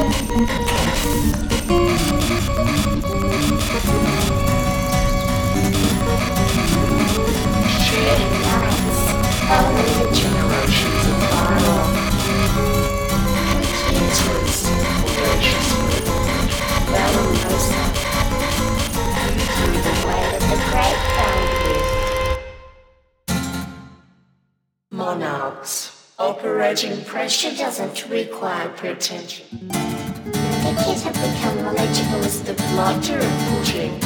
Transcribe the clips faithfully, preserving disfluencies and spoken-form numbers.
Sharing lights, only the generations of viral. Computers, voracious movement, Valorosa. Through the way of the great boundary. Monarchs. Operating pressure doesn't require pretension. The kids have become knowledgeable as the blotter of pudding.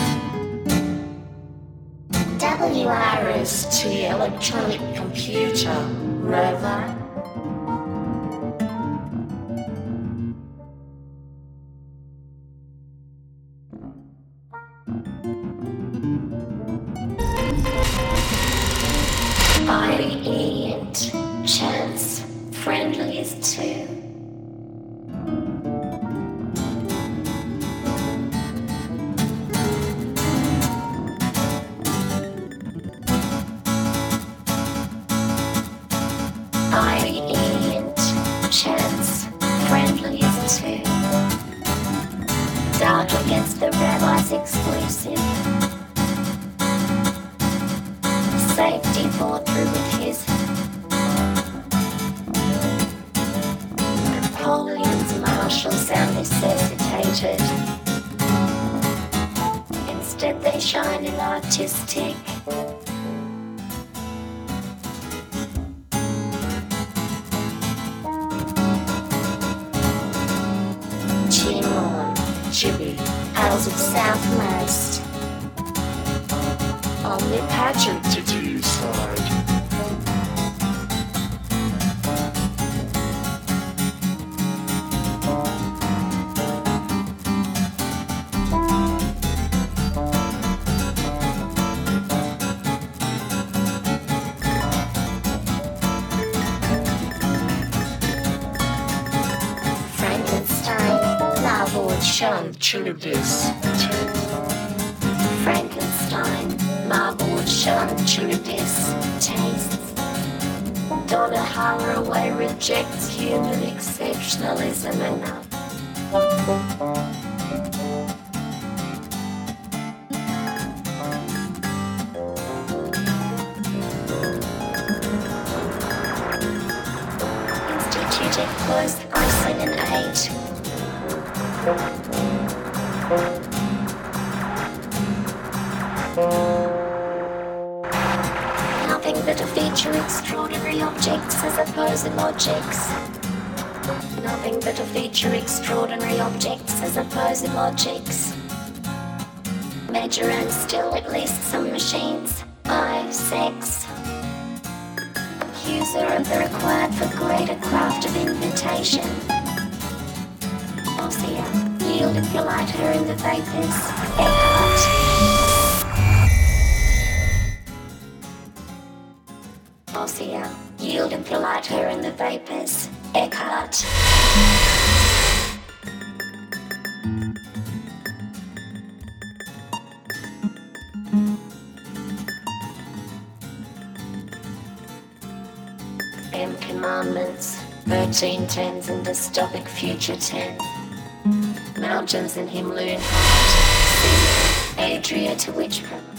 W R S T electronic computer, rover. I E and chance, friendly as two. I E and chance, friendly as two. Dark against the rabbis exclusive. Safety fought through with his. Napoleon's marshals are necessitated. Instead they shine in artistic. Chimon, Chibi, Isles of Southmost. On the pageant to do side. Frankenstein, Larvord, Shun, Chunibis. Frankenstein, Marble, Shun, Chunibis, tastes. Donna Haraway rejects human exceptionalism enough. Institute of Close, Ison and Eight. Nothing but to feature extraordinary objects as opposed to logics. Nothing but to feature extraordinary objects as opposed to logics. Measure and still at least some machines. I, sex. Accuser of the required for greater craft of invitation. Ossia, yield if you light her in the vapors. Eckhart. Ossia, yield and light her in the vapors. Eckhart. M commandments, thirteen tens and dystopic future ten. Mountains in Himloon Heart. Sea, Adria to Witchcraft.